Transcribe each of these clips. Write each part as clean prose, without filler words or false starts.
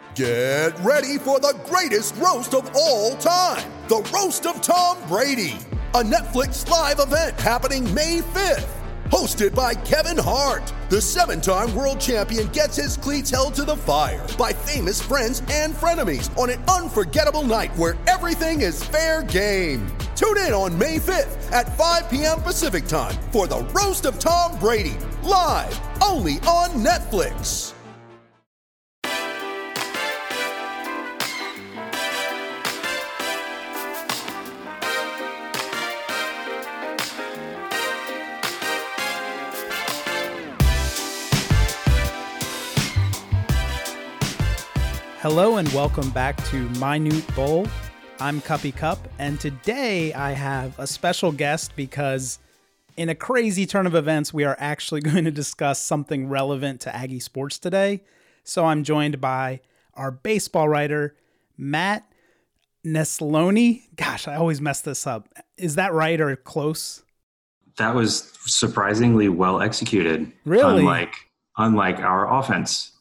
Get ready for the greatest roast of all time, the Roast of Tom Brady, a Netflix live event happening May 5th. Hosted by Kevin Hart, the 7-time world champion gets his cleats held to the fire by famous friends and frenemies on an unforgettable night where everything is fair game. Tune in on May 5th at 5 p.m. Pacific time for the Roast of Tom Brady, live only on Netflix. Hello and welcome back to Minute Bowl. I'm Cuppy Cup, and today I have a special guest because in a crazy turn of events, we are actually going to discuss something relevant to Aggie sports today. So I'm joined by our baseball writer, Matt Nesloney. Gosh, I always mess this up. Is that right or close? That was surprisingly well executed. Really? Unlike our offense.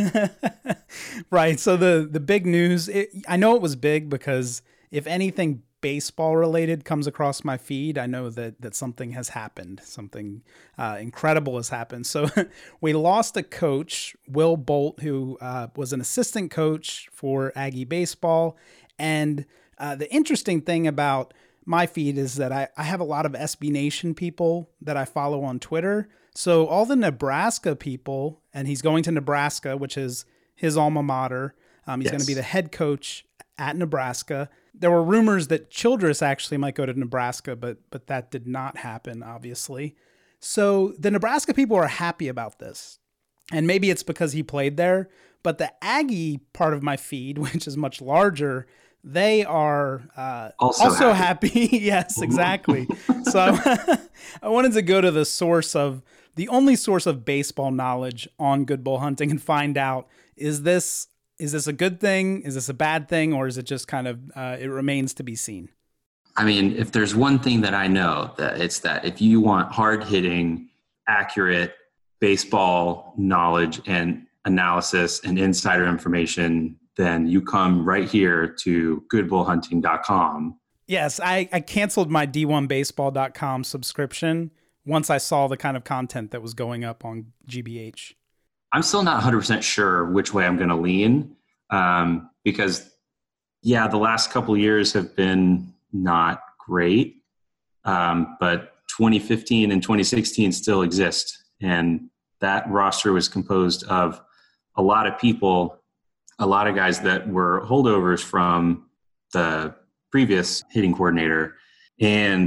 Right. So the big news, I know it was big because if anything baseball related comes across my feed, I know that something has happened. Something incredible has happened. So we lost a coach, Will Bolt, who was an assistant coach for Aggie baseball. And the interesting thing about my feed is that I have a lot of SB Nation people that I follow on Twitter. So all the Nebraska people, and he's going to Nebraska, which is his alma mater. He's going to be the head coach at Nebraska. There were rumors that Childress actually might go to Nebraska, but that did not happen, obviously. So the Nebraska people are happy about this. And maybe it's because he played there, but the Aggie part of my feed, which is much larger, they are also happy. Yes, exactly. So I wanted to go to the only source of baseball knowledge on Good Bull Hunting and find out, is this a good thing? Is this a bad thing? Or is it just kind of, it remains to be seen? I mean, if there's one thing that I know, that it's that if you want hard-hitting, accurate baseball knowledge and analysis and insider information, then you come right here to goodbullhunting.com. Yes, I canceled my D1baseball.com subscription once I saw the kind of content that was going up on GBH. I'm still not 100% sure which way I'm going to lean because, the last couple of years have been not great, but 2015 and 2016 still exist. And that roster was composed of a lot of people, a lot of guys that were holdovers from the previous hitting coordinator. And,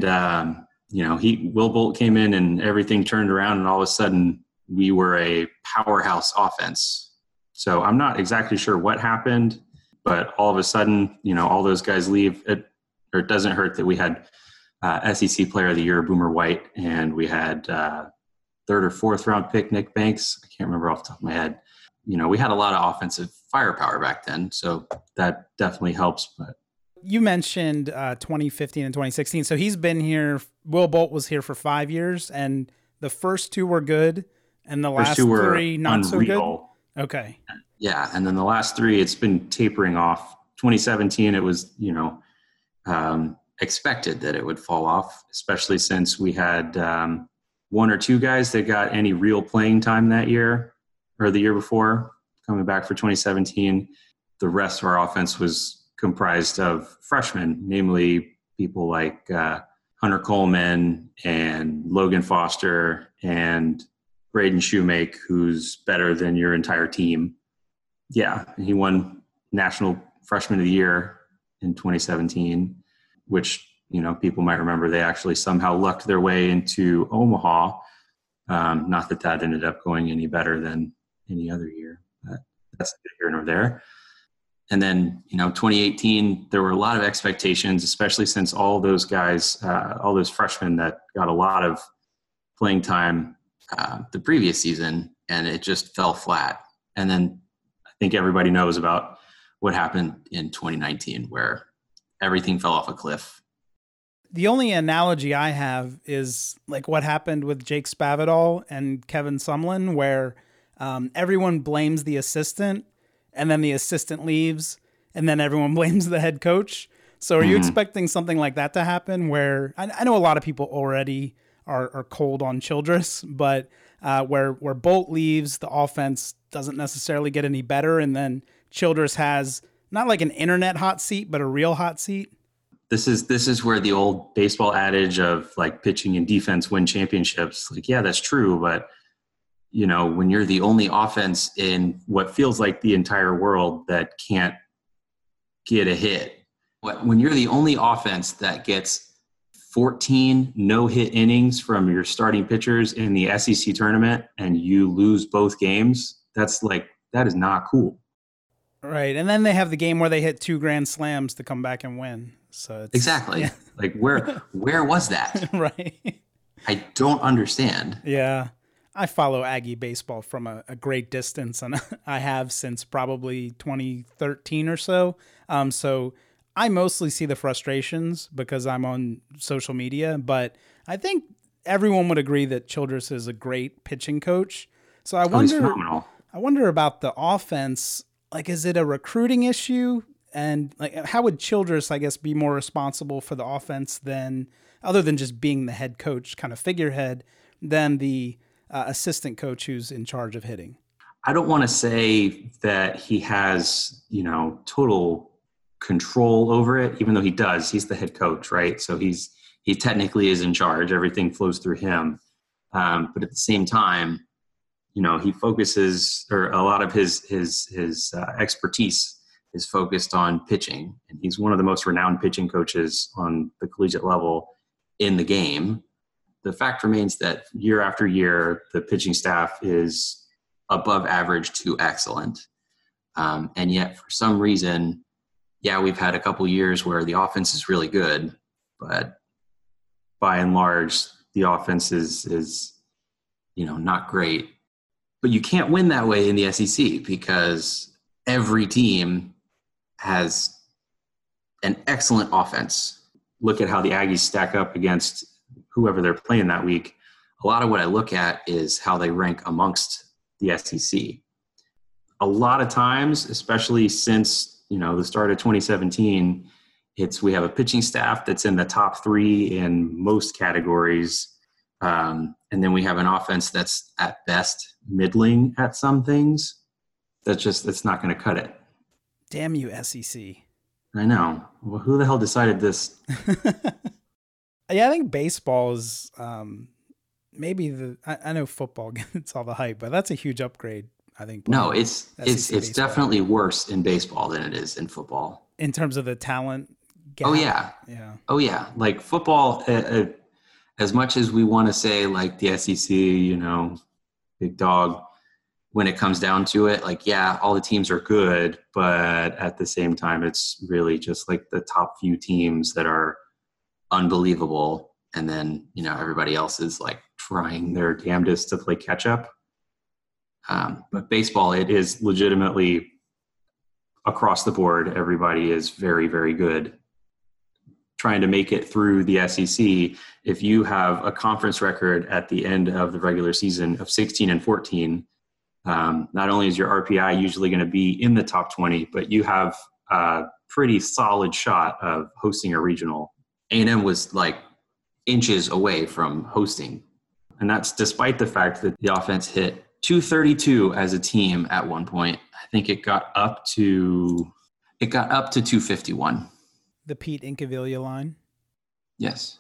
Will Bolt came in and everything turned around, and all of a sudden we were a powerhouse offense. So I'm not exactly sure what happened, but all of a sudden, all those guys leave. It doesn't hurt that we had SEC Player of the Year, Boomer White, and we had third or fourth round pick, Nick Banks. I can't remember off the top of my head. We had a lot of offensive firepower back then, so that definitely helps. But you mentioned 2015 and 2016. So he's been here. Will Bolt was here for 5 years, and the first two were good, and the last three not unreal. So good. Okay. Yeah, and then the last three, it's been tapering off. 2017, it was expected that it would fall off, especially since we had one or two guys that got any real playing time that year or the year before coming back for 2017. The rest of our offense was comprised of freshmen, namely people like Hunter Coleman and Logan Foster and Braden Shoemake, who's better than your entire team. Yeah, he won National Freshman of the Year in 2017, which, people might remember they actually somehow lucked their way into Omaha. Not that ended up going any better than any other year, but that's here nor there. And then, 2018, there were a lot of expectations, especially since all those guys, all those freshmen that got a lot of playing time the previous season, and it just fell flat. And then I think everybody knows about what happened in 2019, where everything fell off a cliff. The only analogy I have is like what happened with Jake Spavital and Kevin Sumlin, where everyone blames the assistant. and then the assistant leaves, and then everyone blames the head coach. So are you expecting something like that to happen where I know a lot of people already are cold on Childress, but where Bolt leaves, the offense doesn't necessarily get any better, and then Childress has not like an internet hot seat, but a real hot seat? This is where the old baseball adage of like pitching and defense win championships, like, yeah, that's true. But, you know, when you're the only offense in what feels like the entire world that can't get a hit, when you're the only offense that gets 14 no-hit innings from your starting pitchers in the SEC tournament and you lose both games, that is not cool. Right. And then they have the game where they hit 2 grand slams to come back and win. So exactly. Yeah. Like where was that? Right. I don't understand. Yeah. I follow Aggie baseball from a great distance, and I have since probably 2013 or so. So I mostly see the frustrations because I'm on social media, but I think everyone would agree that Childress is a great pitching coach. So I wonder about the offense. Like, is it a recruiting issue? And like, how would Childress, I guess, be more responsible for the offense than, other than just being the head coach, kind of figurehead, than the assistant coach who's in charge of hitting? I don't want to say that he has, total control over it, even though he does. He's the head coach, right? So he technically is in charge. Everything flows through him. But at the same time, he focuses, or a lot of his expertise is focused on pitching. And he's one of the most renowned pitching coaches on the collegiate level in the game. The fact remains that year after year, the pitching staff is above average to excellent. And yet for some reason, we've had a couple years where the offense is really good, but by and large, the offense is not great. But you can't win that way in the SEC because every team has an excellent offense. Look at how the Aggies stack up against whoever they're playing that week. A lot of what I look at is how they rank amongst the SEC. A lot of times, especially since, the start of 2017, we have a pitching staff that's in the top 3 in most categories. And then we have an offense that's at best middling at some things. That's not going to cut it. Damn you, SEC. I know. Well, who the hell decided this? Yeah, I think baseball is maybe I know football gets all the hype, but that's a huge upgrade, I think. No, it's definitely worse in baseball than it is in football. In terms of the talent gap? Oh, yeah. Yeah. Oh, yeah. Like football, as much as we want to say like the SEC, big dog, when it comes down to it, all the teams are good, but at the same time, it's really just like the top few teams that are unbelievable. And then, everybody else is like trying their damnedest to play catch up. But baseball, it is legitimately across the board. Everybody is very, very good. Trying to make it through the SEC, if you have a conference record at the end of the regular season of 16-14, not only is your RPI usually going to be in the top 20, but you have a pretty solid shot of hosting a regional. A&M was like inches away from hosting. And that's despite the fact that the offense hit 232 as a team at one point. I think it got up to 251. The Pete Incaviglia line? Yes.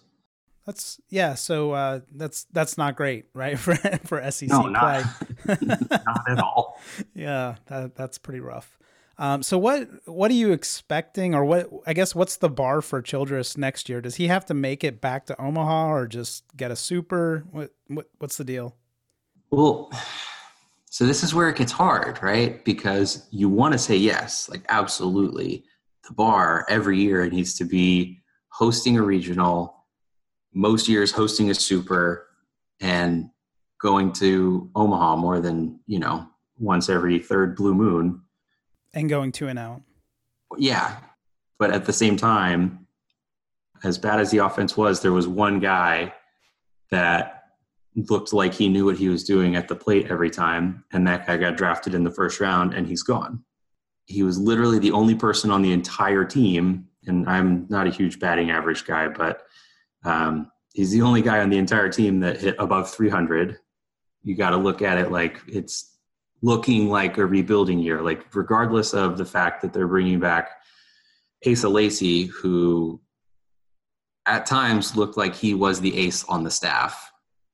So that's not great, right? For SEC play. Not at all. Yeah, that's pretty rough. So what are you expecting, or what's the bar for Childress next year? Does he have to make it back to Omaha or just get a super? What's the deal? Well, so this is where it gets hard, right? Because you want to say yes, like absolutely. The bar every year needs to be hosting a regional, most years hosting a super, and going to Omaha more than, once every third blue moon. And going 2-0. Yeah. But at the same time, as bad as the offense was, there was one guy that looked like he knew what he was doing at the plate every time. And that guy got drafted in the first round and he's gone. he was literally the only person on the entire team. And I'm not a huge batting average guy, but he's the only guy on the entire team that hit above 300. You got to look at it like it's looking like a rebuilding year, like regardless of the fact that they're bringing back Asa Lacy, who at times looked like he was the ace on the staff,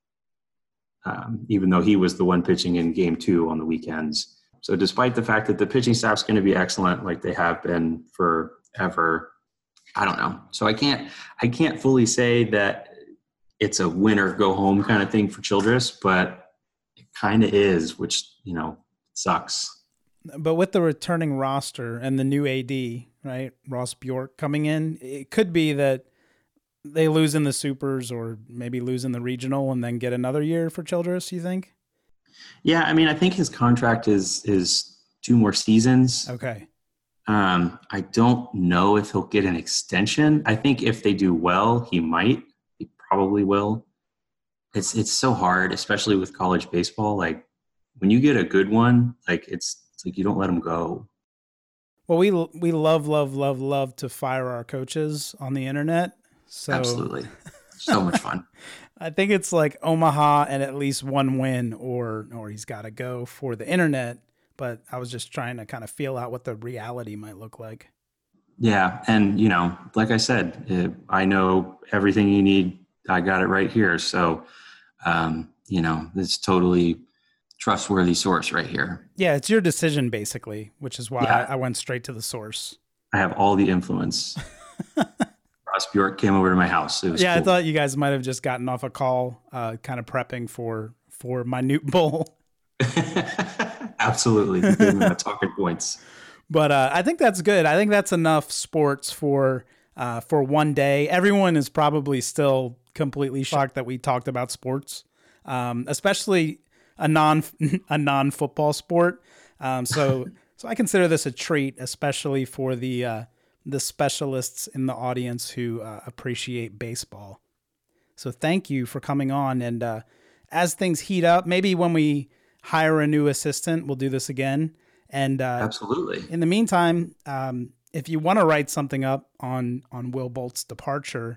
even though he was the one pitching in game 2 on the weekends. So despite the fact that the pitching staff's going to be excellent, like they have been forever, I don't know. So I can't fully say that it's a win or go home kind of thing for Childress, but it kind of is, which, sucks. But with the returning roster and the new AD, right, Ross Bjork coming in, it could be that they lose in the supers or maybe lose in the regional and then get another year for Childress, you think? Yeah, I mean, I think his contract is 2 more seasons. Okay. I don't know if he'll get an extension. I think if they do well, he might. He probably will. It's so hard, especially with college baseball. Like when you get a good one, like it's like you don't let them go. Well, we love to fire our coaches on the internet. So absolutely, so much fun. I think it's like Omaha and at least 1 win, or he's got to go for the internet. But I was just trying to kind of feel out what the reality might look like. Yeah, and like I said, I know everything you need. I got it right here. So, it's totally trustworthy source right here. Yeah, it's your decision basically, which is why I went straight to the source. I have all the influence. Ross Bjork came over to my house. It was cool. I thought you guys might have just gotten off a call, kind of prepping for Minute Bowl. Absolutely. Gave me the talking points. But I think that's good. I think that's enough sports for one day. Everyone is probably still completely shocked that we talked about sports, especially a non-football sport. So I consider this a treat, especially for the specialists in the audience who appreciate baseball. So thank you for coming on. And as things heat up, maybe when we hire a new assistant, we'll do this again. And absolutely. In the meantime, if you want to write something up on Will Bolt's departure,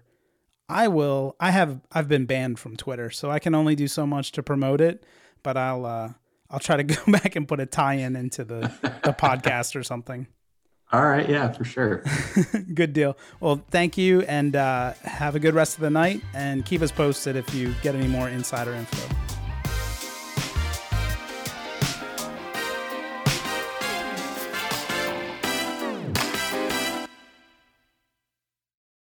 I've been banned from Twitter, so I can only do so much to promote it. But I'll try to go back and put a tie-in into the podcast or something. All right. Yeah, for sure. Good deal. Well, thank you, and have a good rest of the night, and keep us posted if you get any more insider info.